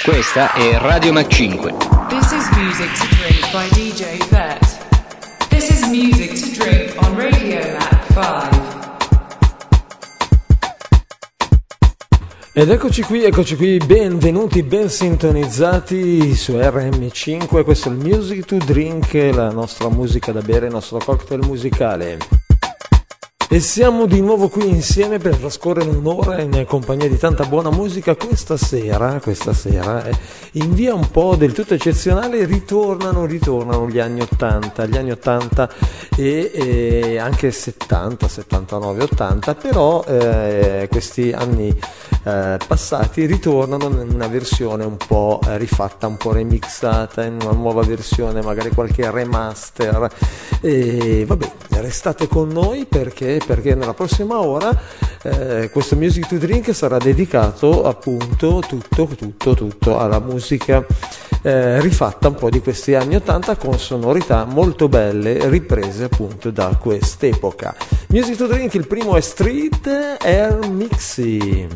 Questa è Radio Mac 5. This is music to drink by DJ Vet. This is music to drink on Radio Mac 5. Ed eccoci qui, benvenuti, ben sintonizzati su RM5, questo è il Music to Drink, la nostra musica da bere, il nostro cocktail musicale. E siamo di nuovo qui insieme per trascorrere un'ora in compagnia di tanta buona musica. Questa sera in via un po' del tutto eccezionale ritornano gli anni 80 e anche 70, 79, 80, però questi anni passati ritornano in una versione un po' rifatta, un po' remixata, in una nuova versione, magari qualche remaster. E vabbè, restate con noi perché nella prossima ora questo Music to Drink sarà dedicato appunto tutto alla musica rifatta un po' di questi anni 80 con sonorità molto belle riprese appunto da quest'epoca. Music to Drink, il primo è Street Air Mixi.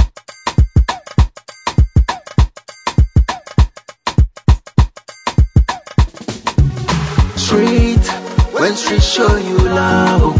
Street, when street show you love.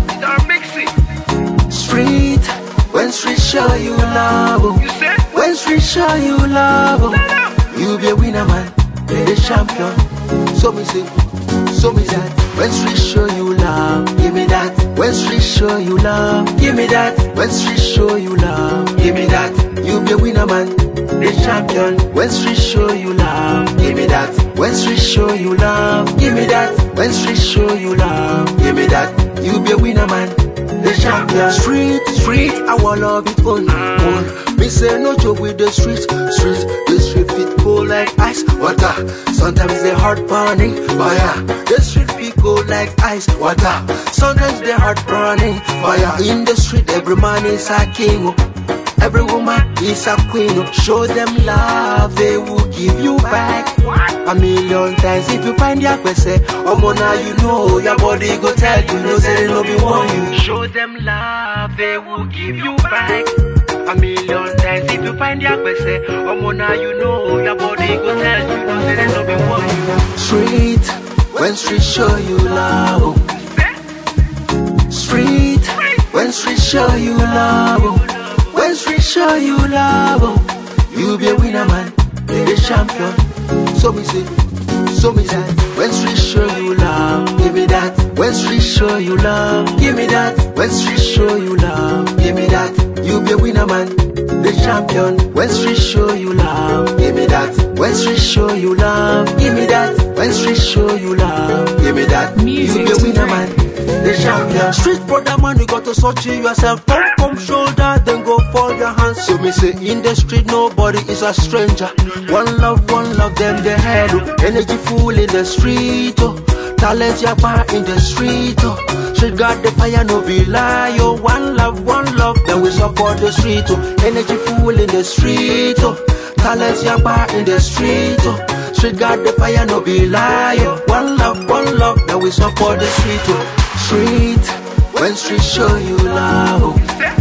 Street, when street show you love. When street show you love. You be a winner man, be the champion. So me say that. When street show you love, give me that. When street show you love, give me that. When street show you love, give me that. You be a winner man, the champion. When street show you love, give me that. When street show you love, give me that. When street show you love, give me that. You be a winner man, the champion. Street, I want love it on. Me say no joke with the street. The street fit cold like ice water. Sometimes they hard burning fire. The street fit cold like ice water. Sometimes they hard burning fire. In the street, every man is a king. Every woman is a queen. Show them love, they will give you back a million times. If you find your question, now you know your body go tell you, no say no be want you. Show them love, they will give you back a million times. If you find your question, now you know your body go tell you, no say no be want you. Street, when street show you love. Street, when street show you love. When street show you love, you be a winner man, be the champion. So me that. When street show you love, give me that. When street show you love, give me that. When street show you love, give me that. You be a winner man, the champion. When street show you love, give me that. When street show you love, give me that. When street show you love, give me that. You be a winner man, the champion. Street brother man, you got to search yourself. Pump shoulder, then go for your hands. So me say in the street nobody is a stranger. One love, them the head. Energy full in the street, oh. Talent yapa in the street, oh. Street got the fire, no be lie, oh. One love, then we support the street, oh. Energy full in the street, oh. Talent yapa in the street, oh. Street got the fire, no be lie, oh. One love, then we support the street, oh. Street, when street show you love.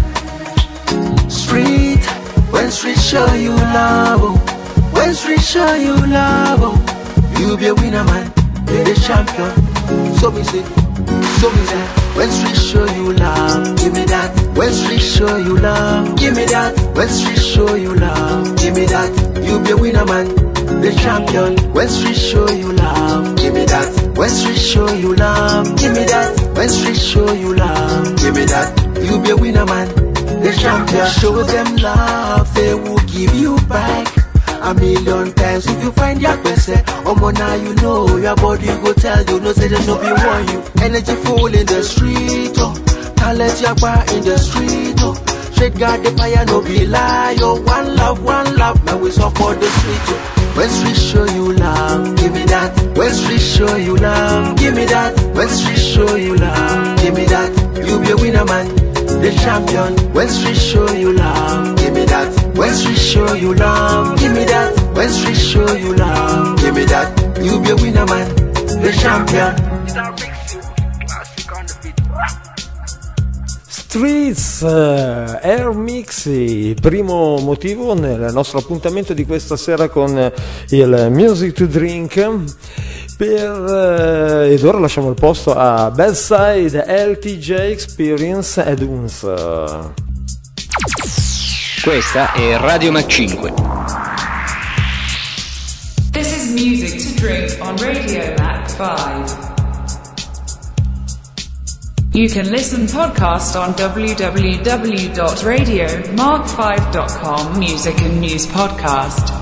Street, when street show you love. When street show you love, you be a winner man, be the champion. So me that. When street show you love, give me that. When street show you love, give me that. When street show you love, give me that. You be a winner man, the champion. When street show you love, give me that. When street show you love, give me that. When street show you love, give me that. You be a winner man, the champion. Show them love, they will give you back a million times. If you find your question, now you know your body go tell you, no say there's no be want you. Energy full in the street, oh. Talent yapa in the street, oh. Straight got the fire, no be lie, oh. One love, now we support the street, oh. When street show you love, give me that. When street show you love, give me that. When street show you love, give me that. You be a winner man, the champion. When street show you love, give me that. When street show you love, give me that. When street show you love, give me that. You be a winner man, the champion. Streets, Air Mixi, primo motivo nel nostro appuntamento di questa sera con il Music to Drink. Ed ora lasciamo il posto a Bedside LTJ Experience ed UNS. Questa è Radio Mac 5. This is Music to Drink on Radio Mac 5. You can listen podcast on www.radiomark5.com Music and News Podcast.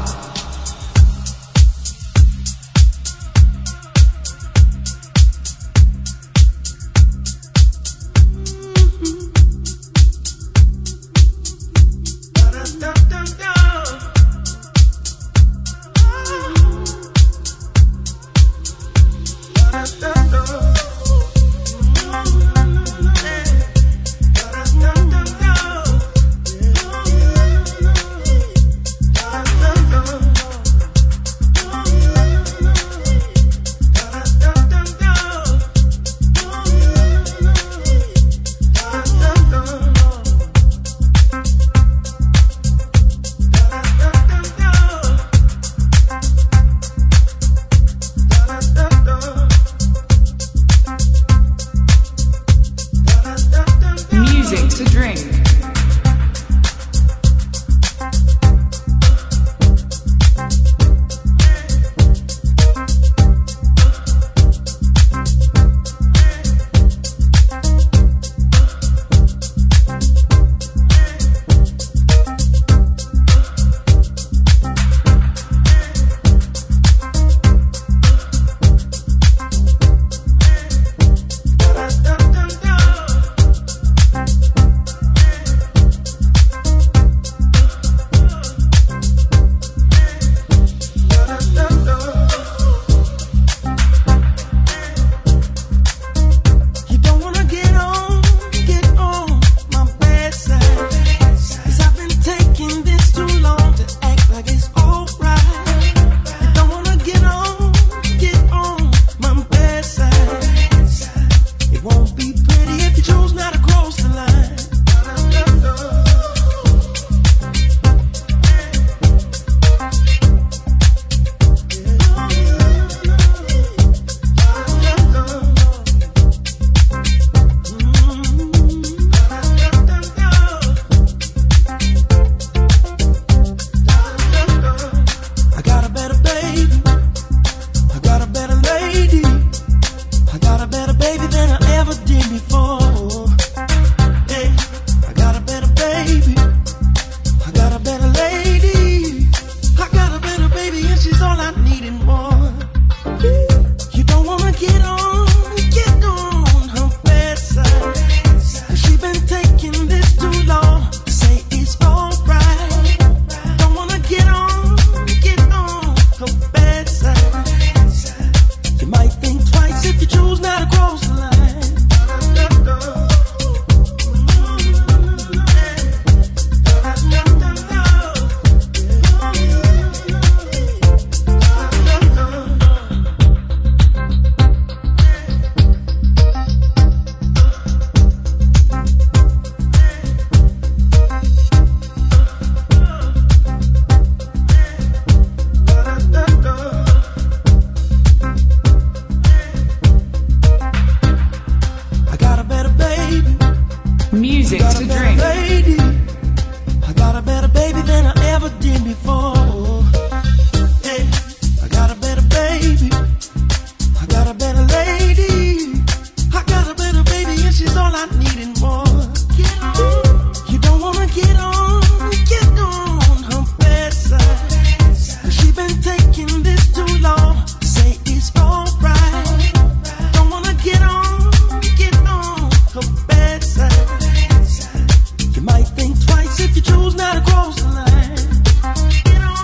You might think twice if you choose not to cross the line.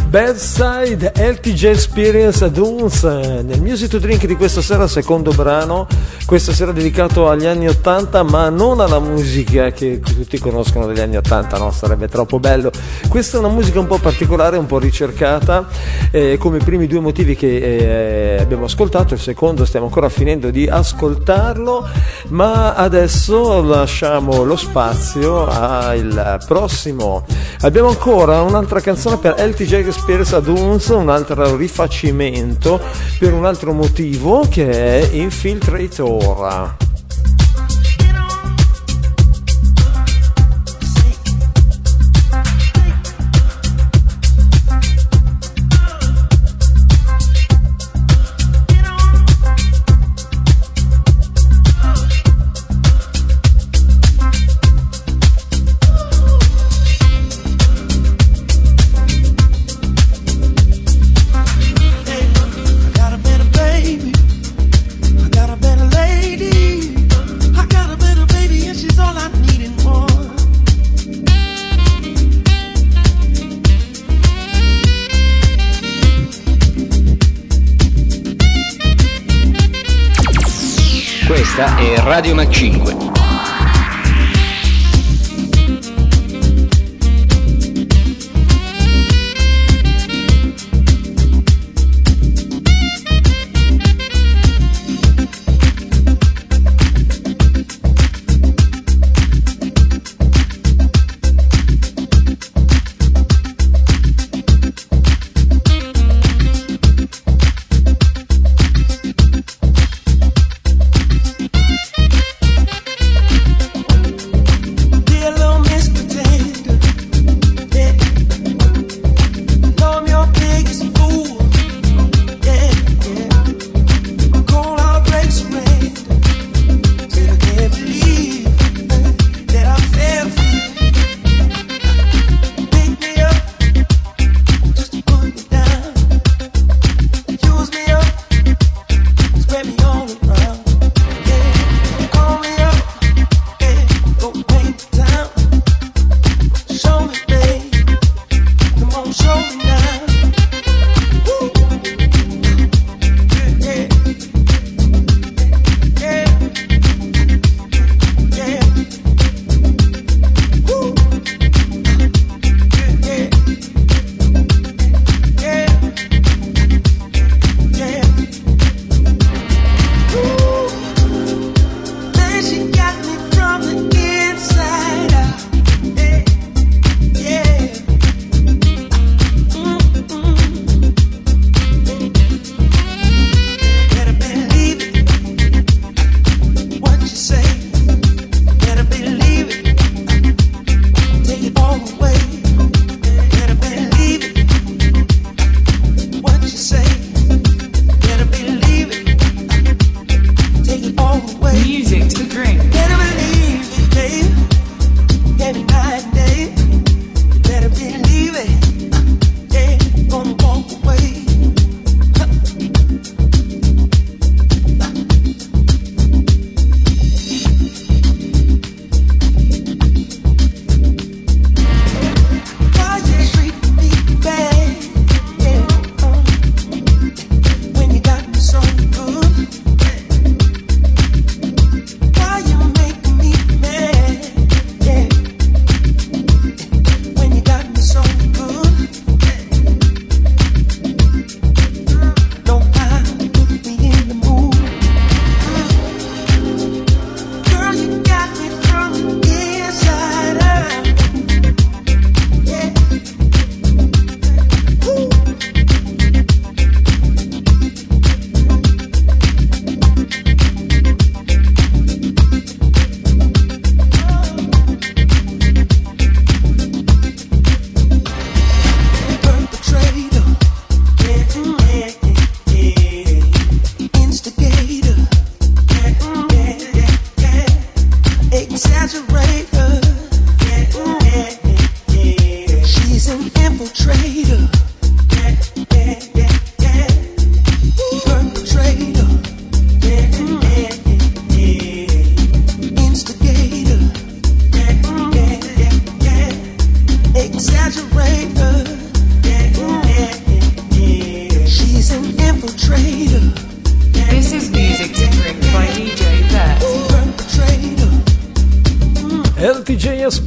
Bad Side, LTJ Experience ad Uns. Nel Music to Drink di questa sera, secondo brano, questa sera dedicato agli anni 80, ma non alla musica che tutti conoscono degli anni 80, no? Sarebbe troppo bello. Questa è una musica un po' particolare, un po' ricercata, come i primi due motivi che abbiamo ascoltato. Il secondo stiamo ancora finendo di ascoltarlo, ma adesso lasciamo lo spazio al prossimo. Abbiamo ancora un'altra canzone per LTJ Experience ad Uns, un altro rifacimento per un altro motivo, che è Infiltrator. Questa è Radio Mac 5.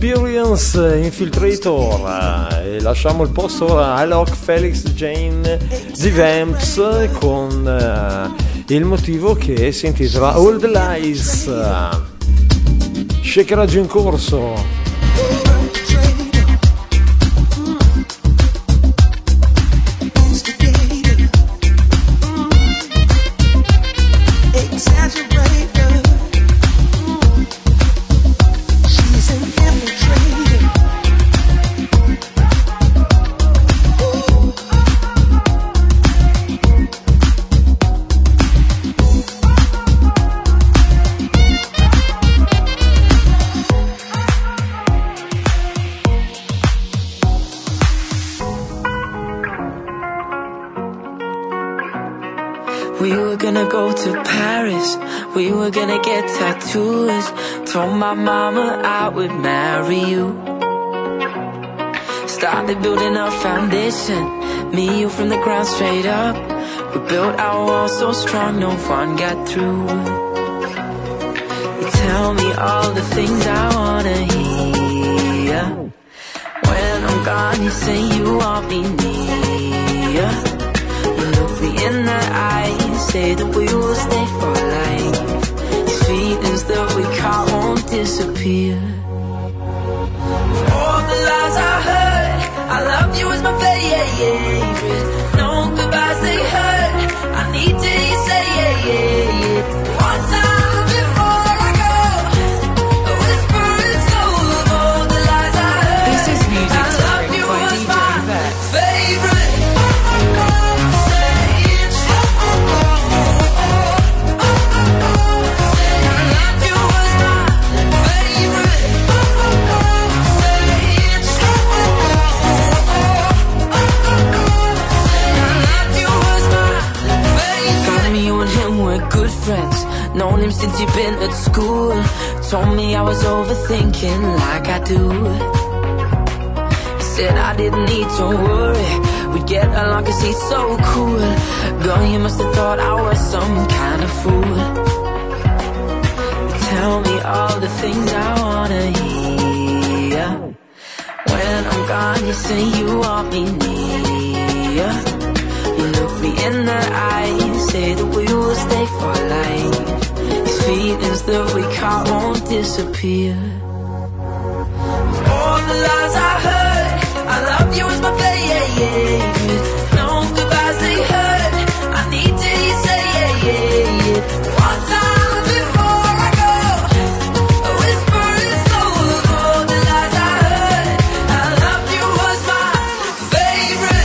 Experience Infiltrator, e lasciamo il posto ora a Alok, Felix, Jane, The Vamps con il motivo che si intitola All the Lies. Shakeraggio in corso. We were gonna go to Paris, we were gonna get tattoos. Told my mama I would marry you. Started building a foundation, me, you from the ground straight up. We built our walls so strong, no one got through. You tell me all the things I wanna hear. When I'm gone, you say you want me near. You look me in the eyes, say that we will stay for life. These feelings that we caught won't disappear. For all the lies I heard, I love you is my favorite. No goodbyes they hurt, I need to hear you say yeah, yeah, yeah. One time before I go, a whisper is gold. All the lies I heard, This is music I love to you drink by is DJ my Vet. favorite. Friends, known him since he'd been at school. Told me I was overthinking like I do. He said I didn't need to worry, we'd get along cause he's so cool. Girl, you must have thought I was some kind of fool. You tell me all the things I wanna hear. When I'm gone, you say you want me near. You look me in the eyes, say that we will stay for life. These feelings that we caught won't disappear. For all the lies I heard, I love you is my favorite. No goodbyes they hurt, I need to hear you say yeah, yeah, yeah. One time before I go, a whisper is gold. All the lies I heard, I love you was my favorite.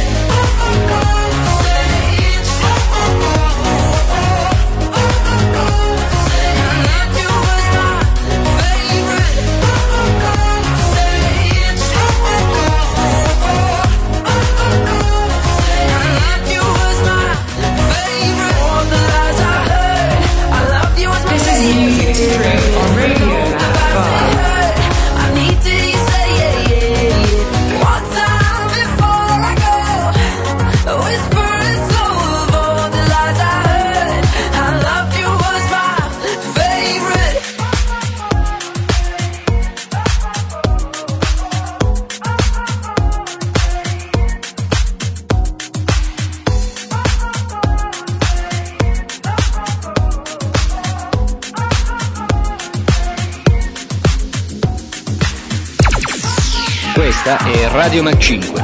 Questa è Radio Mac 5.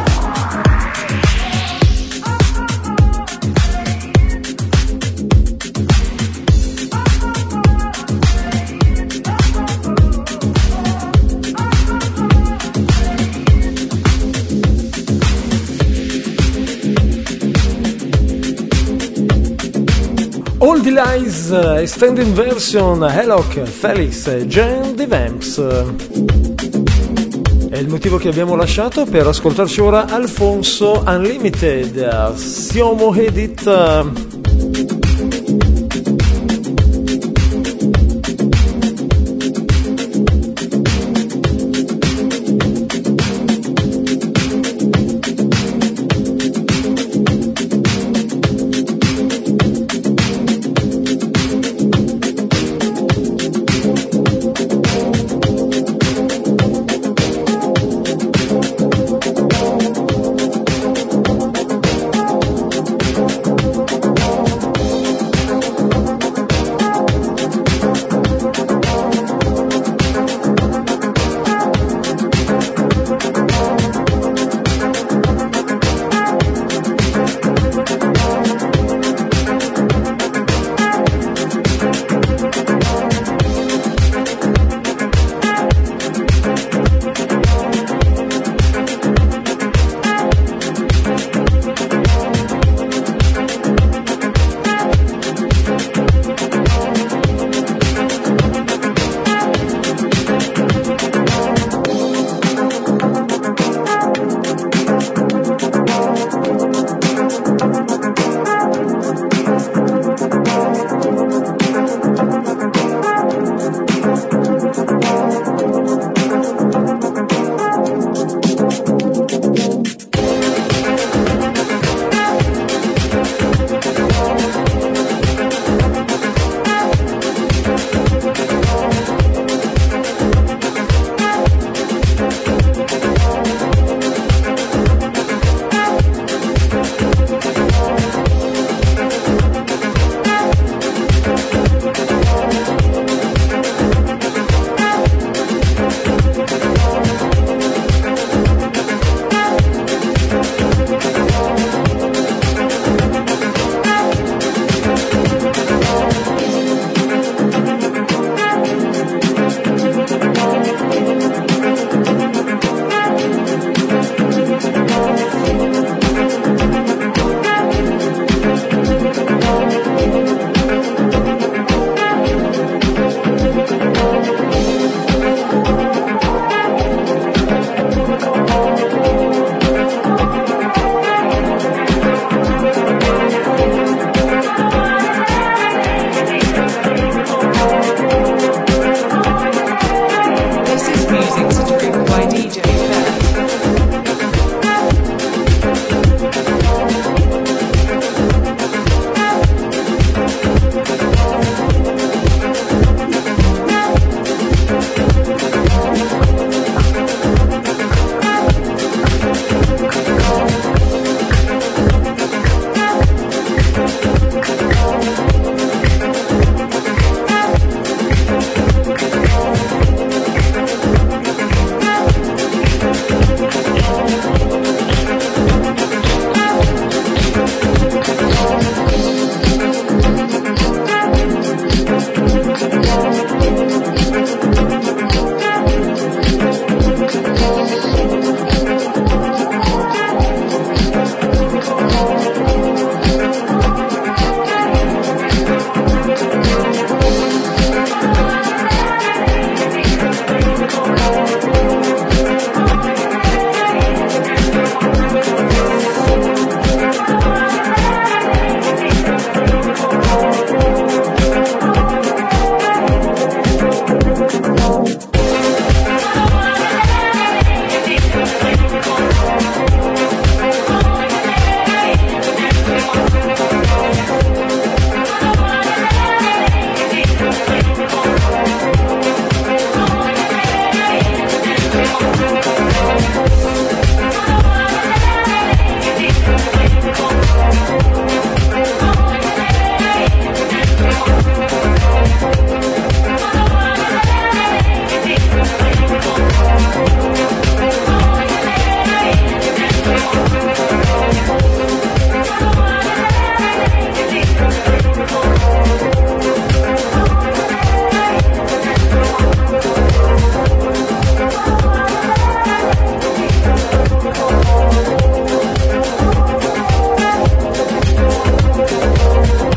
All the Lies Extended Version, Alok, Felix, Jane, The Vamps. È il motivo che abbiamo lasciato per ascoltarci ora Alfonso Unlimited, Siamo Edit.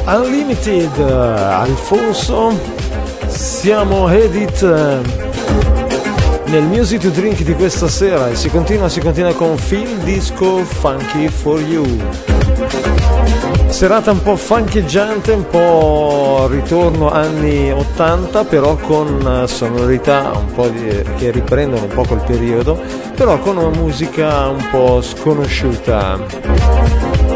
Unlimited, Alfonso, siamo Edit nel Music to Drink di questa sera e si continua con Feel Disco Funky for You. Serata un po' funcheggiante, un po' ritorno anni 80, però con sonorità un po' che riprendono un po' quel periodo, però con una musica un po' sconosciuta.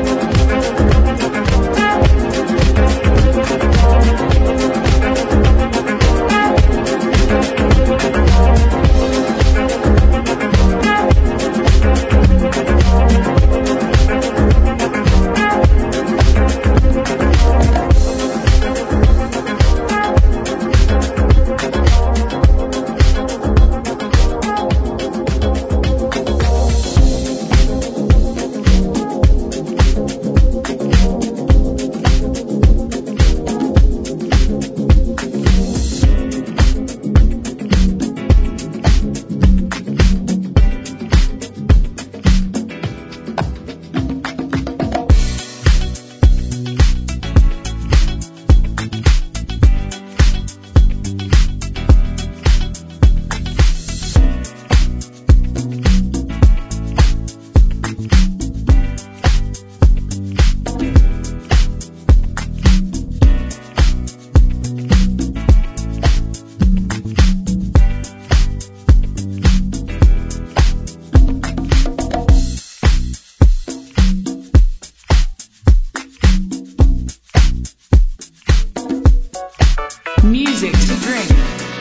Music to drink.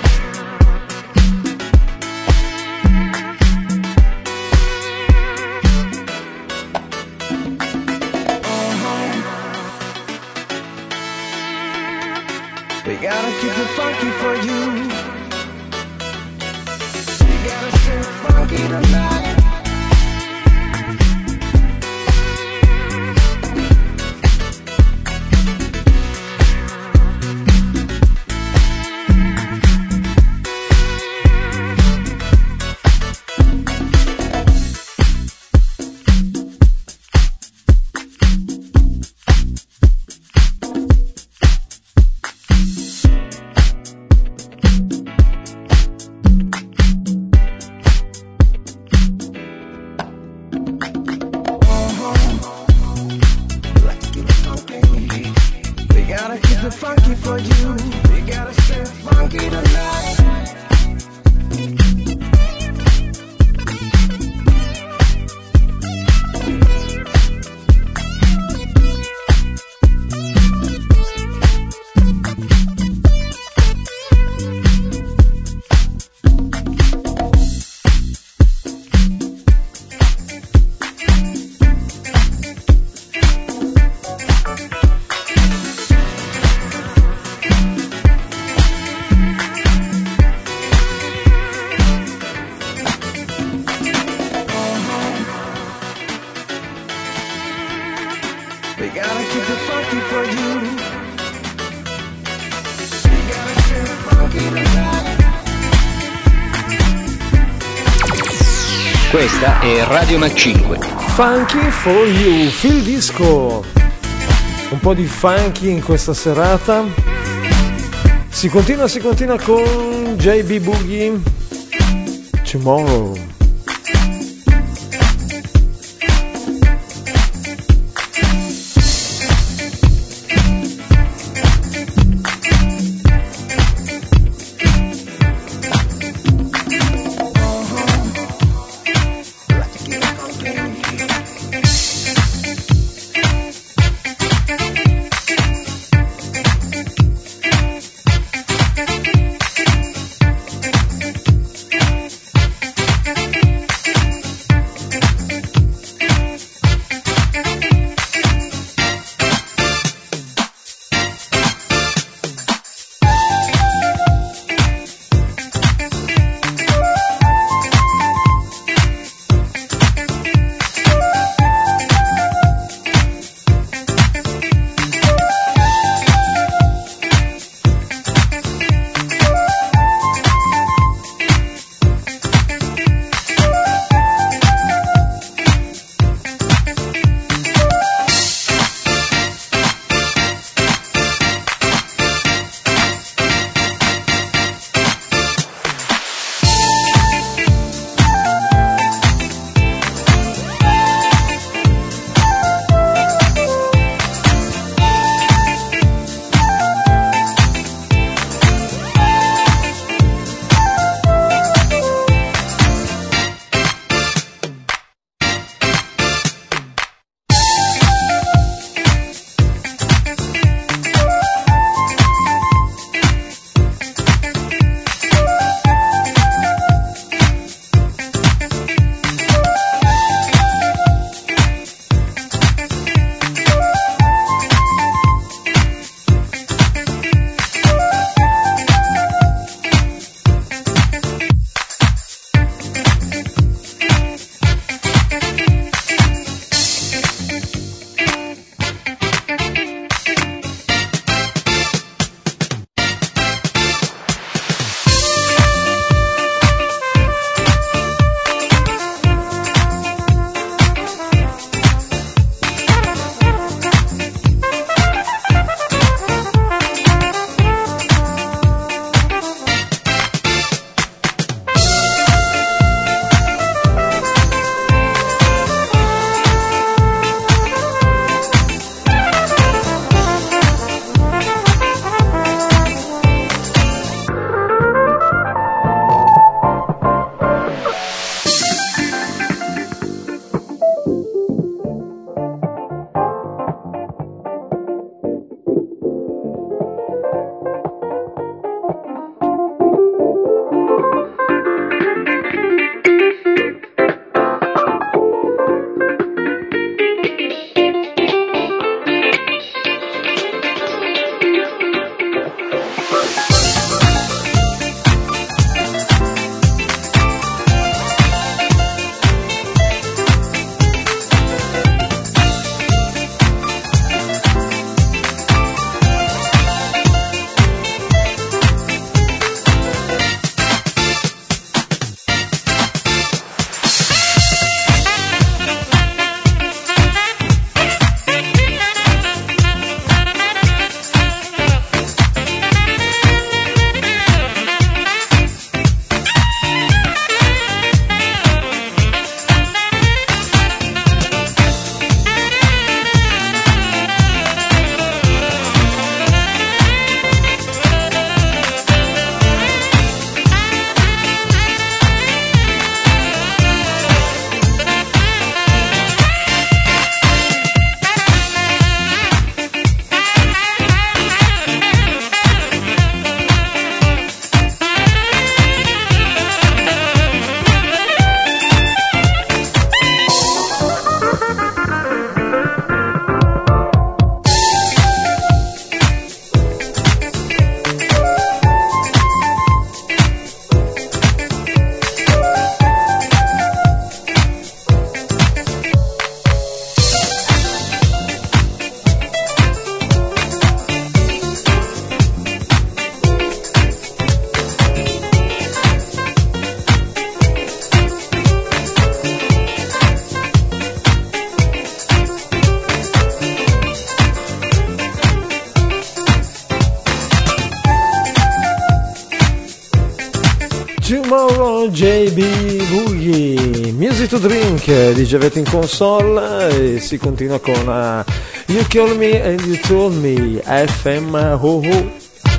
We gotta keep it funky for you. We gotta stay funky tonight. Funky for you, we gotta stay funky tonight. We gotta keep it funky for you. We gotta stay funky tonight. Questa è Radio Mac 5. Funky for You, Feel Disco. Un po' di funky in questa serata. Si continua con JB Boogie. Tomorrow. Tomorrow, JB Boogie, Music to Drink di Javet in console, e si continua con You Call Me and You Told Me, FM Ho Ho.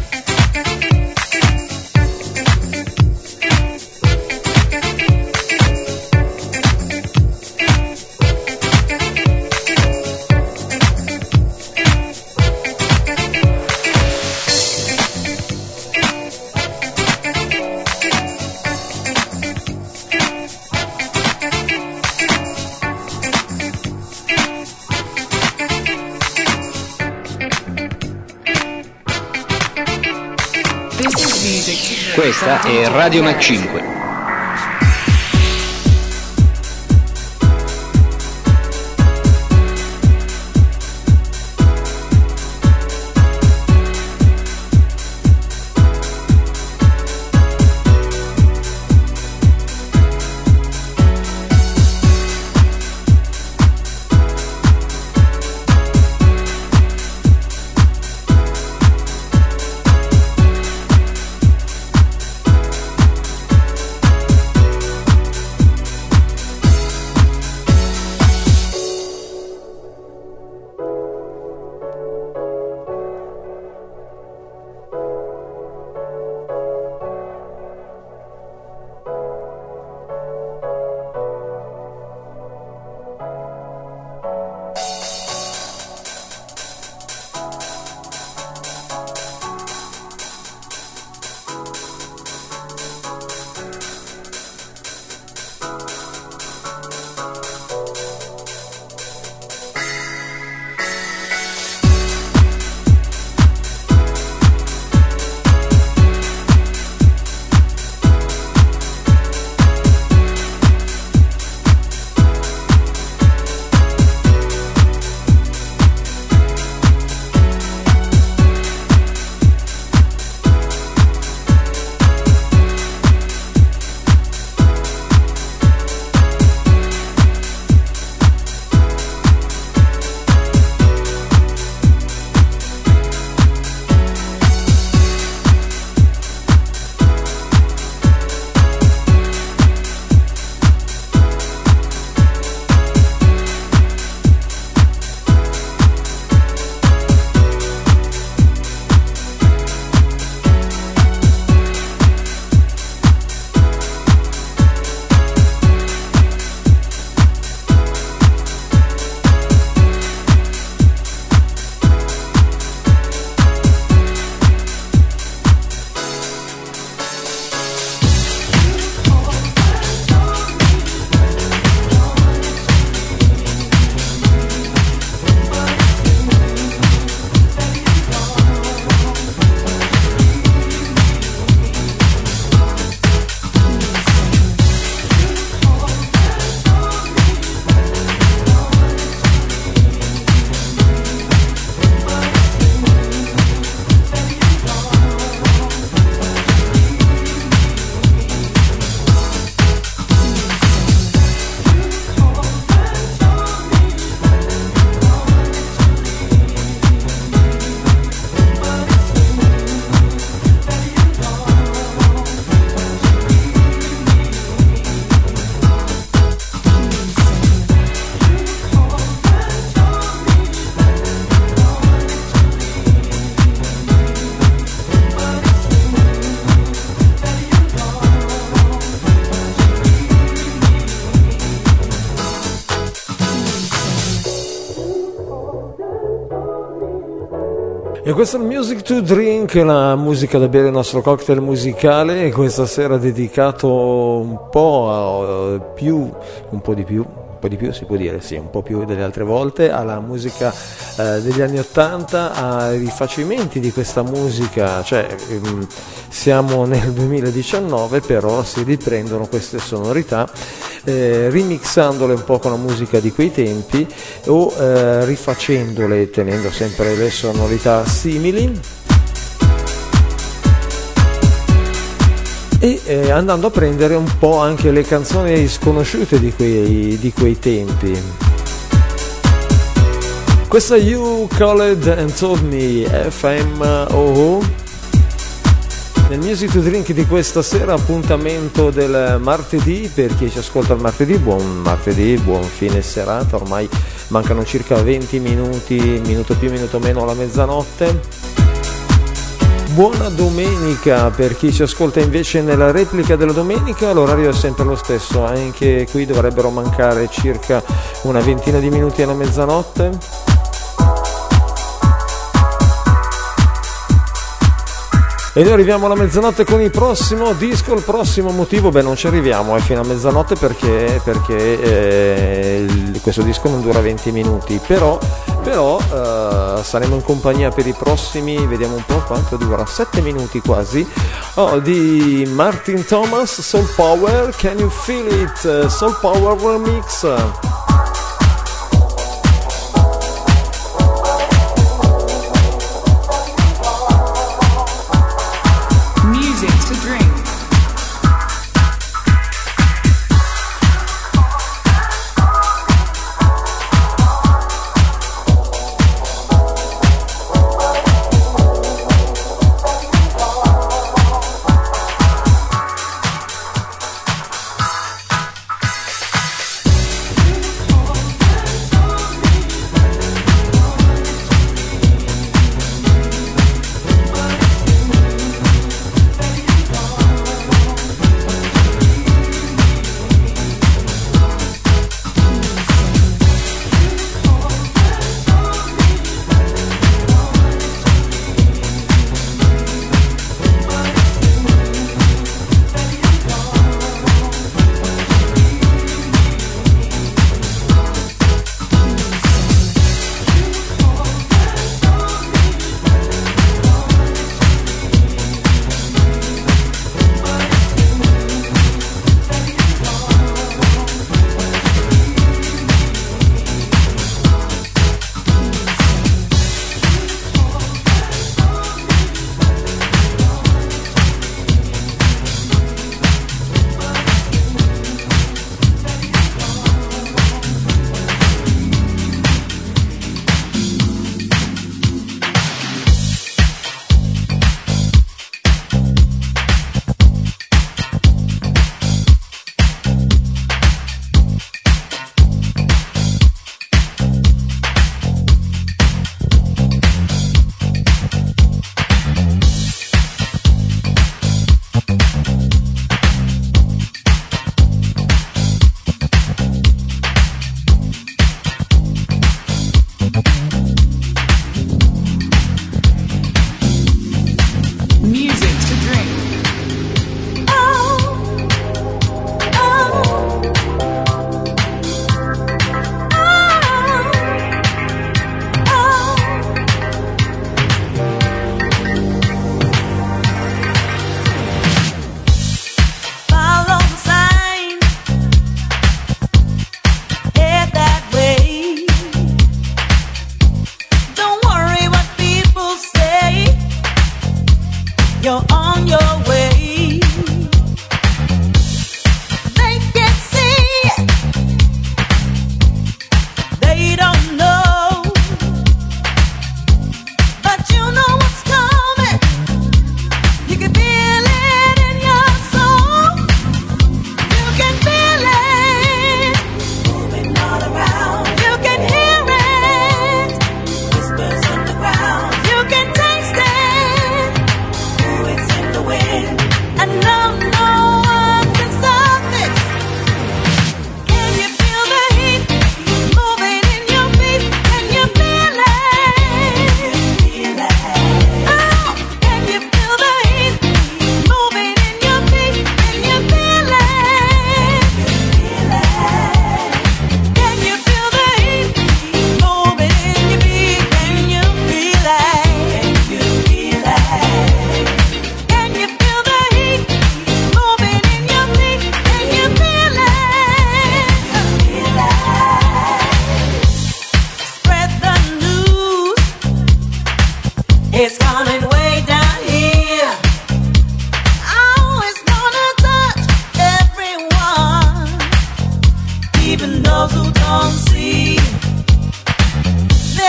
Questa è Radio Mac 5. E questo è il Music to Drink, la musica da bere, il nostro cocktail musicale, e questa sera dedicato un po' di più si può dire, sì, un po' più delle altre volte, alla musica degli anni 80, ai rifacimenti di questa musica, cioè siamo nel 2019, però si riprendono queste sonorità remixandole un po' con la musica di quei tempi o rifacendole tenendo sempre le sonorità simili e andando a prendere un po' anche le canzoni sconosciute di quei tempi. Questa You Called and Told Me, FM OO. Nel Music to Drink di questa sera, appuntamento del martedì, per chi ci ascolta il martedì, buon fine serata, ormai mancano circa 20 minuti, minuto più, minuto meno alla mezzanotte. Buona domenica per chi ci ascolta invece nella replica della domenica, l'orario è sempre lo stesso, anche qui dovrebbero mancare circa una ventina di minuti alla mezzanotte. E noi arriviamo alla mezzanotte con il prossimo disco, il prossimo motivo, non ci arriviamo fino a mezzanotte perché questo disco non dura 20 minuti, però saremo in compagnia per i prossimi, vediamo un po' quanto dura, 7 minuti quasi, di Martin Thomas, Soul Power, Can You Feel It, Soul Power Remix.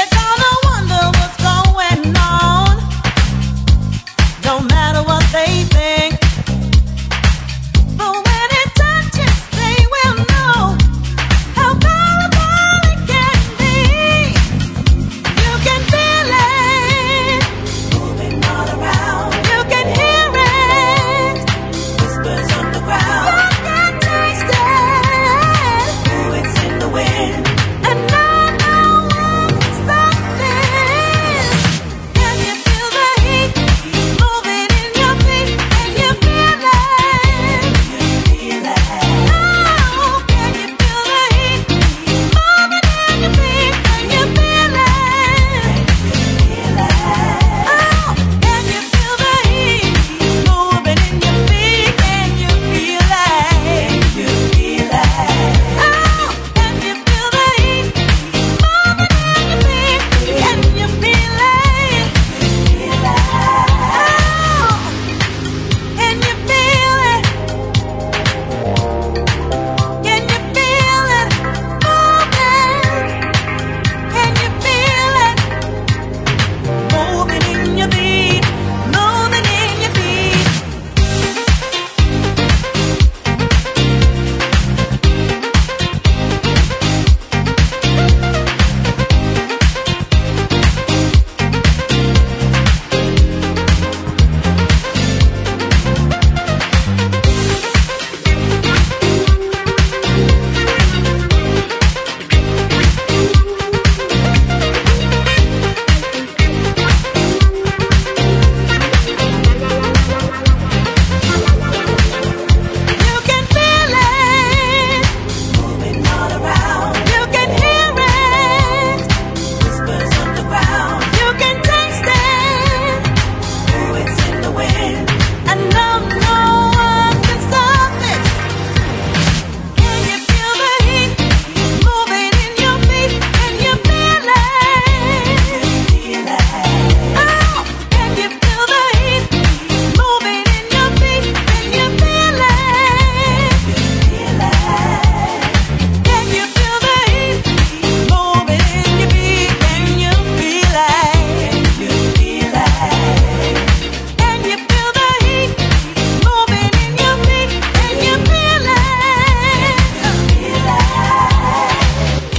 They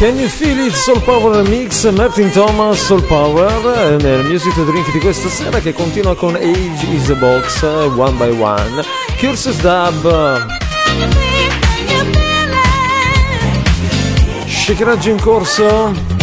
Can You Feel It Soul Power Mix, Martin Thomas Soul Power nel Music to Drink di questa sera, che continua con Age is a Box, One by One, Curses Dub, shakeraggio in corso.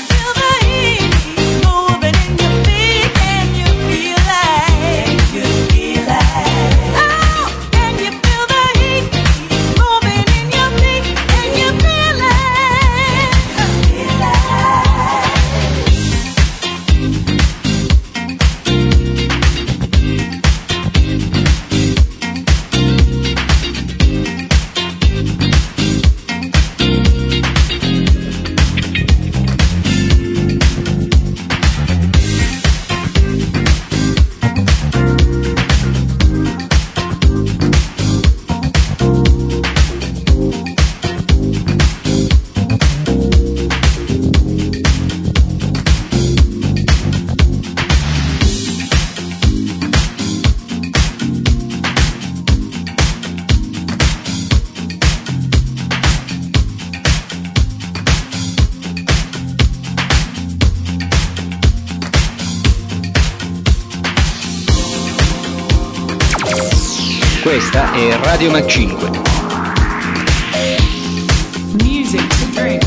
Questa è Radio Mac 5. Music to drink.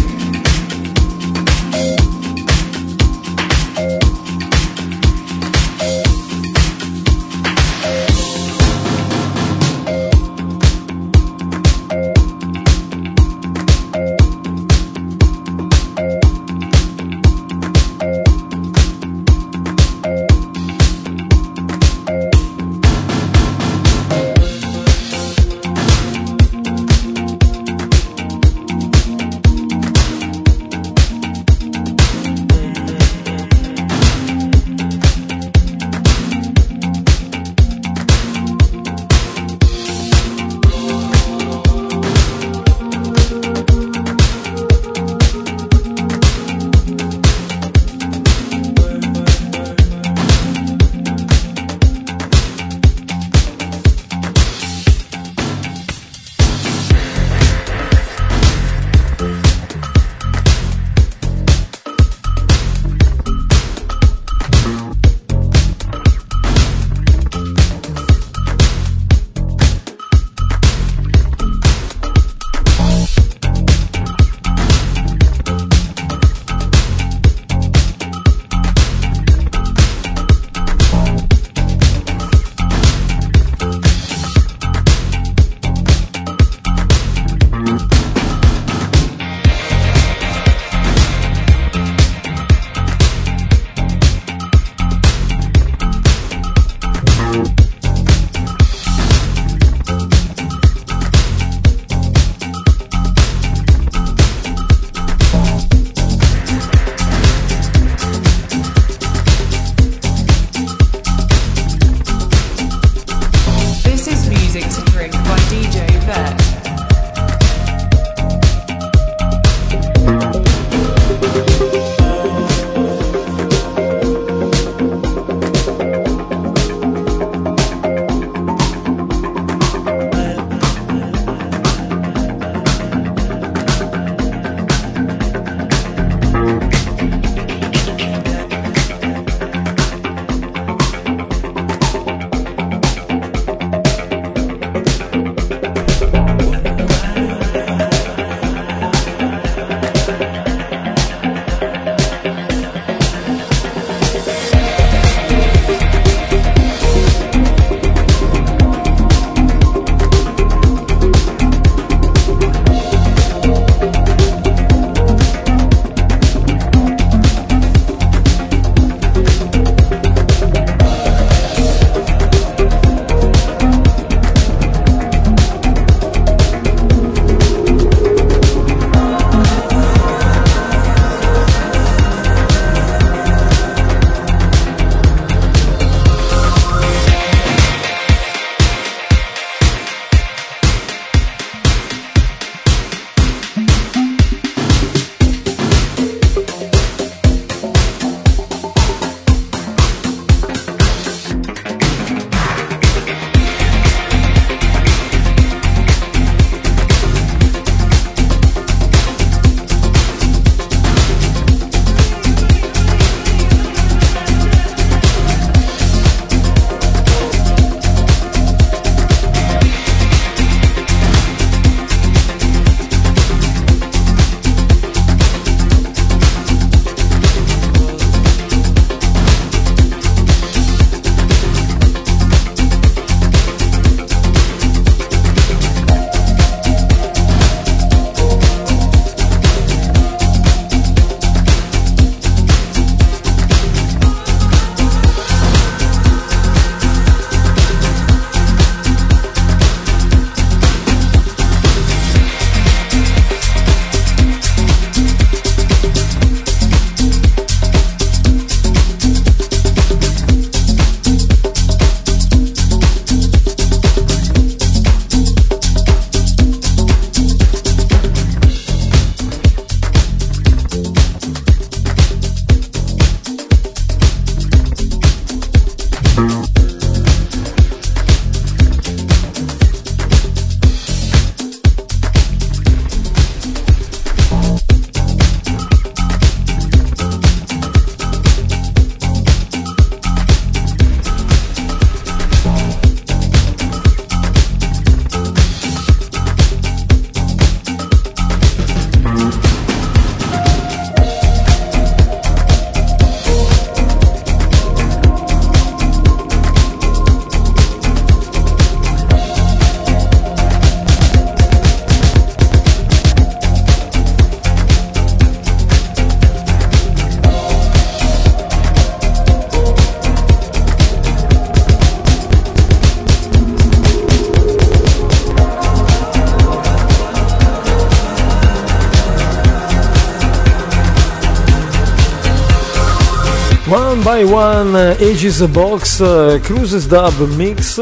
One by One, Ages Box, Cruises Dub Mix.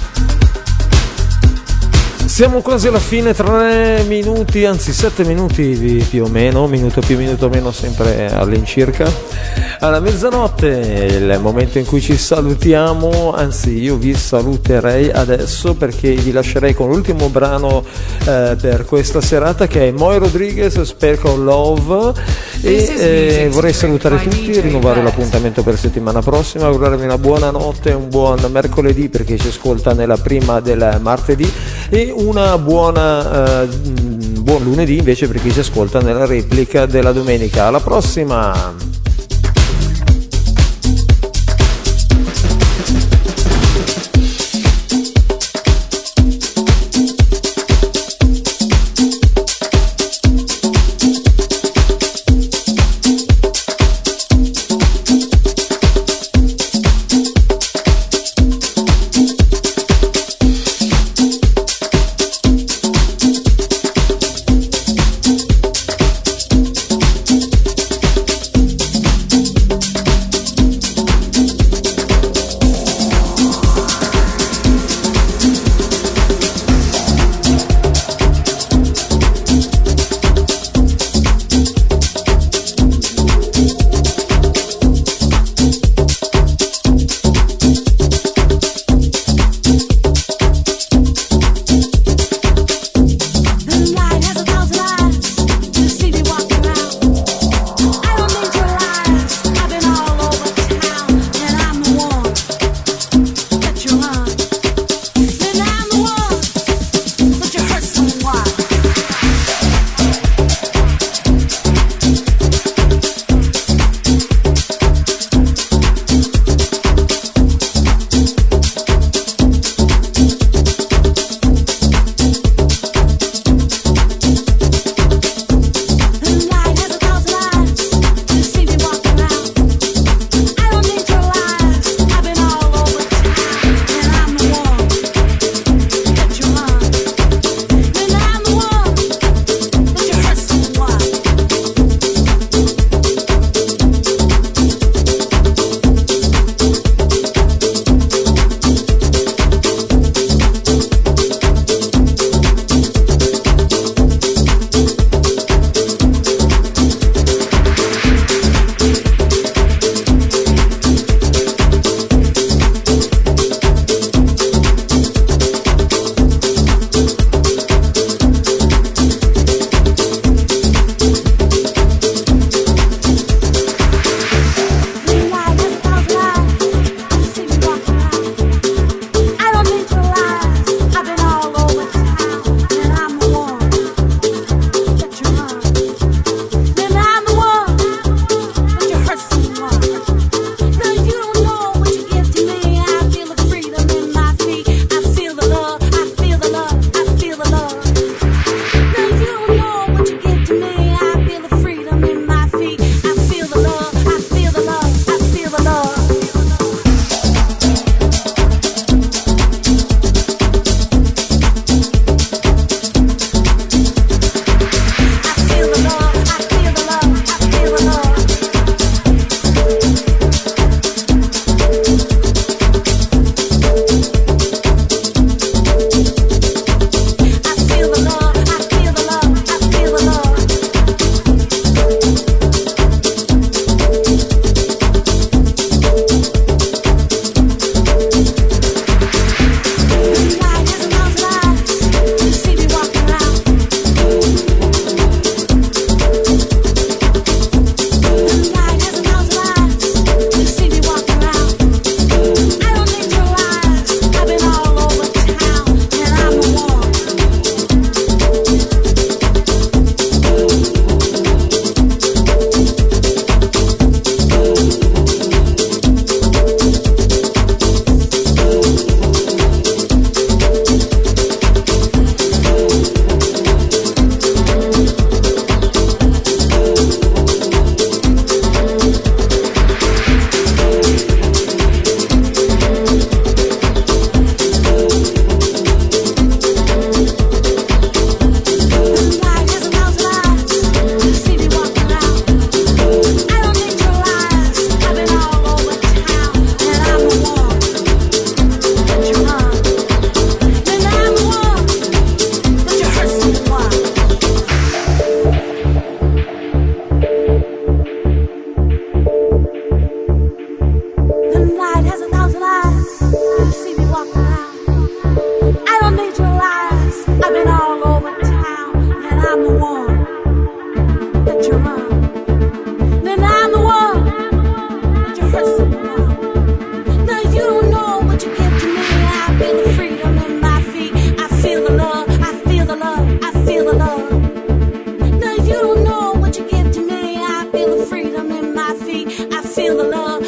Siamo quasi alla fine, 3 minuti, anzi 7 minuti più o meno, minuto più, minuto meno, sempre all'incirca. Alla mezzanotte, il momento in cui ci salutiamo, anzi io vi saluterei adesso perché vi lascerei con l'ultimo brano per questa serata, che è Moy Rodriguez, Sparkle Love, e vorrei salutare tutti, rinnovare l'appuntamento per settimana prossima, augurarvi una buona notte, un buon mercoledì per chi ci ascolta nella prima del martedì, e una buon lunedì invece per chi si ascolta nella replica della domenica. Alla prossima!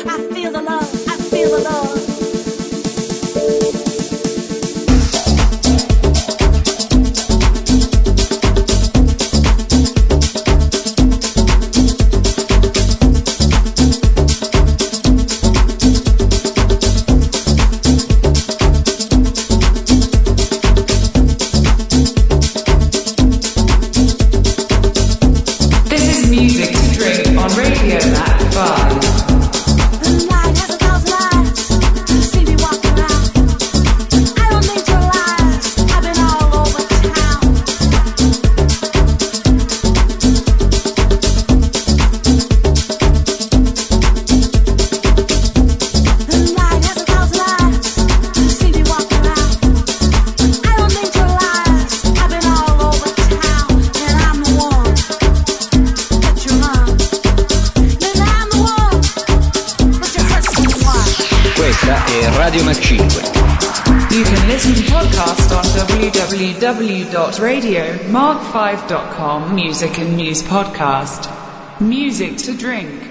I feel the love, I feel the love. Radio Mac 5. You can listen to podcast on www.radiomark5.com Music and News Podcast. Music to drink.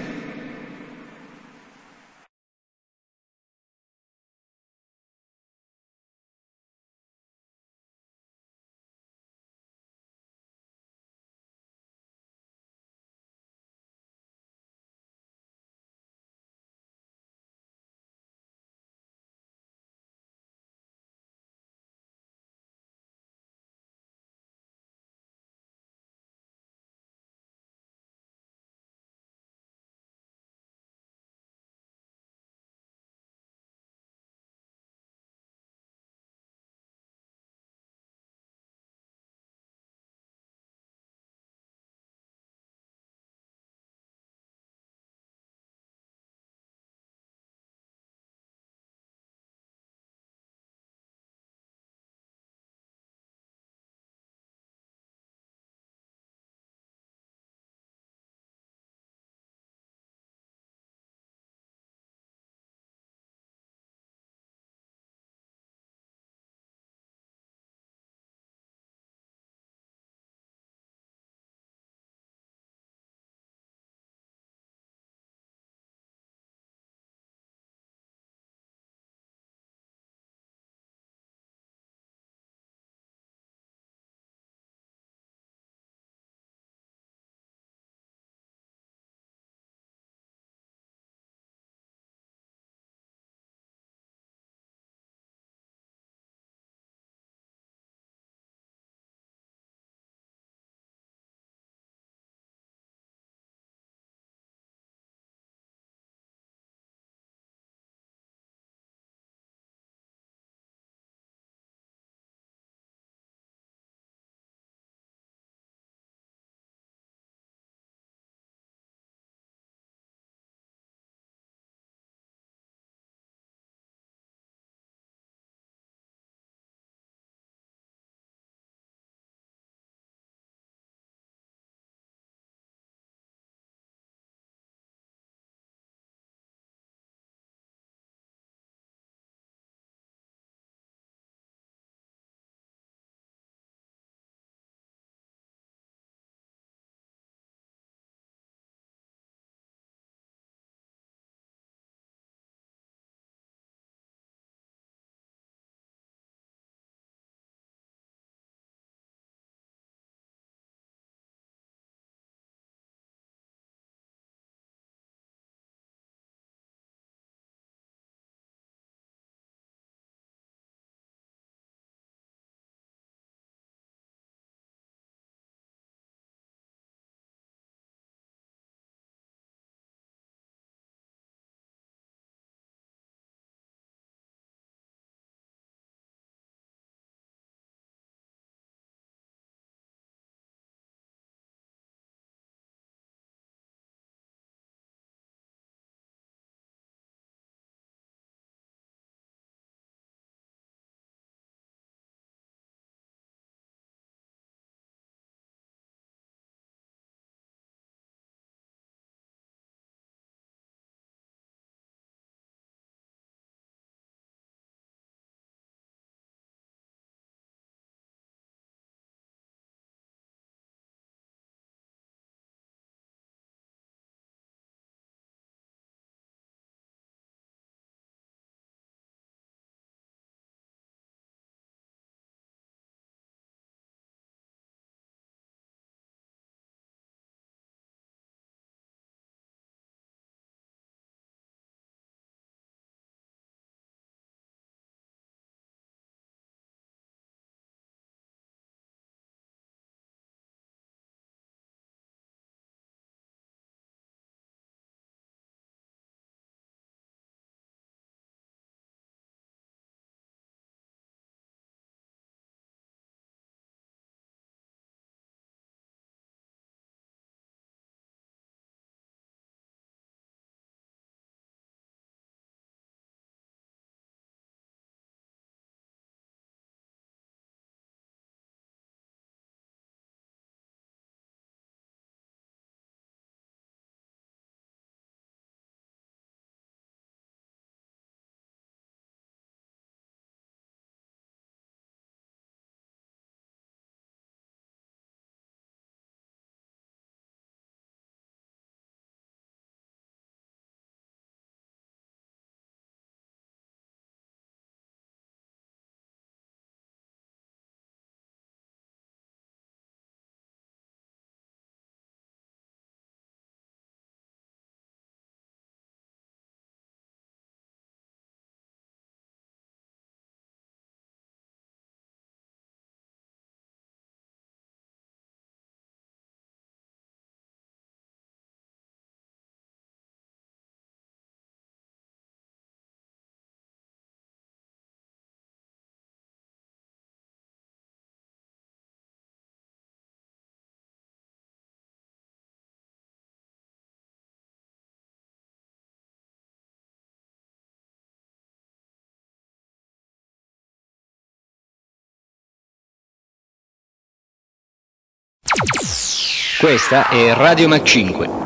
Questa è Radio Mac 5.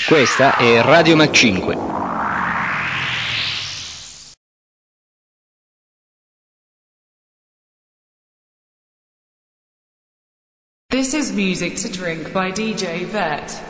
Questa è Radio Mac 5. This is Music to Drink by DJ Vet.